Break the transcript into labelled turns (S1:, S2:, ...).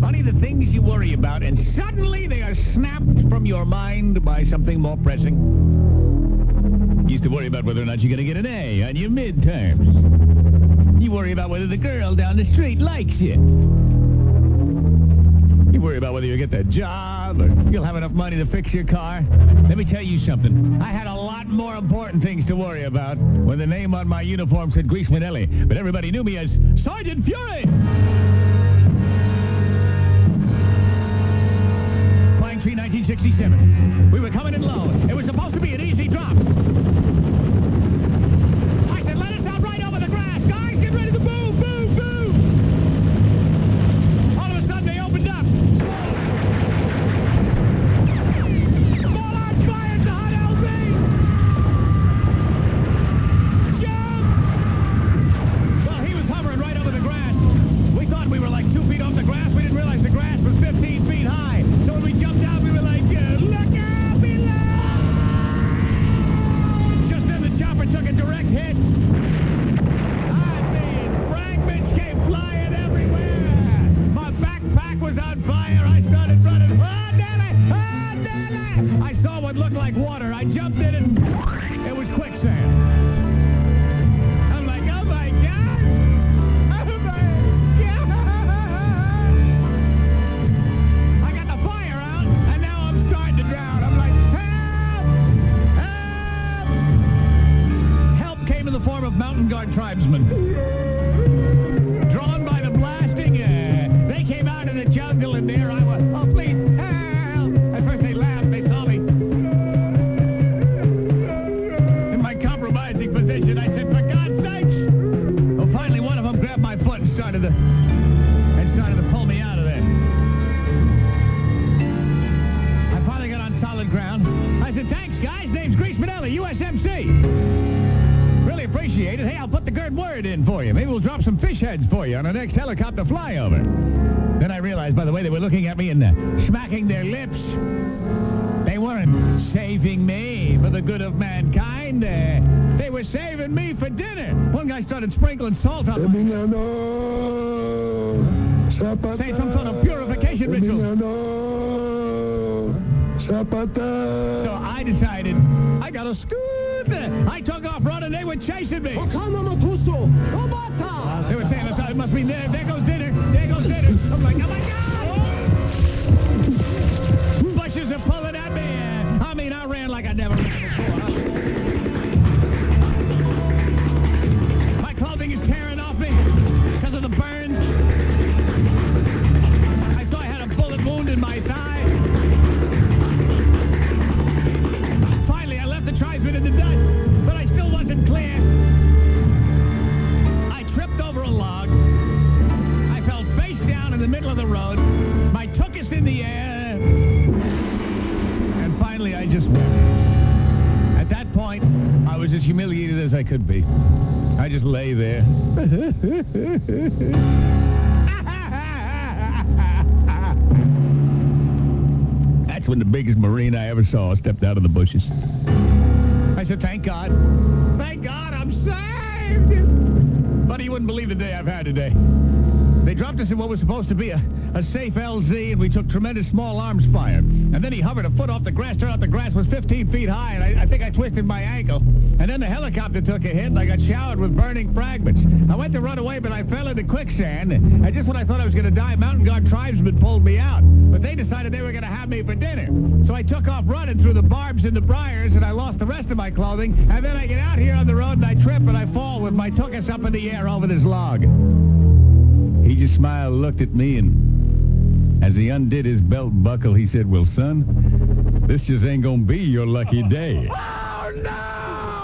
S1: Funny the things you worry about, and suddenly they are snapped from your mind by something more pressing. You used to worry about whether or not you're going to get an A on your midterms. You worry about whether the girl down the street likes you. You worry about whether you'll get that job or you'll have enough money to fix your car. Let me tell you something. I had a lot more important things to worry about when the name on my uniform said Grease Manelli, but everybody knew me as Sergeant Fury. Flying Tree 1967. We were coming in low. It was supposed to be an easy drop. I said, let us out right over the grass. Guys, get ready to boom, boom, boom. All of a sudden, they opened up. Small arms fires to Hot LZ. Jump! Well, he was hovering right over the grass. We thought we were like 2 feet off the grass. We didn't realize the grass was 15 feet high. So when we jumped out, we were like, look out below! Just then the chopper took a direct hit. I mean, fragments came flying everywhere. My backpack was on fire. I started running. Oh, Nelly! Oh, Nelly! I saw what looked like water. I jumped in and it was quicksand. I'm like, oh my God! Oh my God! I got the fire out and now I'm starting to drown. I'm like, help! Help came in the form of mountain guard tribesmen. Drawn by the blasting, they came out in the jungle and there I was. Oh, please, help! At first they laughed, they saw me. In my compromising position, I said, for God's sakes! Well, finally one of them grabbed my foot and started to pull me out of there. I finally got on solid ground. I said, thanks, guys. Name's Grease Manelli, USMC. Really appreciate it. Hey, I'll put the good word in for you. Maybe we'll drop some fish heads for you on the next helicopter flyover. Then I realized, by the way, they were looking at me and smacking their lips. They weren't saving me for the good of mankind. They were saving me for dinner. One guy started sprinkling salt on me. Saying some sort of purification ritual. So I decided I got a scoot. I took off running. They were chasing me. They were saying, it must be there. There goes dinner. There goes dinner. I'm like, oh my God! Bushes are pulling at me. I mean, I ran like I never ran before. My clothing is tearing off me because of the burns. I saw I had a bullet wound in my thigh. Finally, I left the tribesmen in the dust, but I still wasn't clear. I tripped over a log. I fell face down in the middle of the road. My tuchus in the air. And finally, I just wept. At that point, I was as humiliated as I could be. I just lay there. That's when the biggest Marine I ever saw stepped out of the bushes. I said, thank God. Thank God I'm saved. But you wouldn't believe the day I've had today. They dropped us in what was supposed to be a safe LZ, and we took tremendous small arms fire. And then he hovered a foot off the grass. Turned out the grass was 15 feet high, and I think I twisted my ankle. And then the helicopter took a hit, and I got showered with burning fragments. I went to run away, but I fell into quicksand. And just when I thought I was going to die, Mountain Guard tribesmen pulled me out. But they decided they were going to have me for dinner. So I took off running through the barbs and the briars, and I lost the rest of my clothing. And then I get out here on the road, and I trip, and I fall with my tuchus up in the air over this log. He just smiled, looked at me, and as he undid his belt buckle, he said, well, son, this just ain't gonna be your lucky day. Oh, no!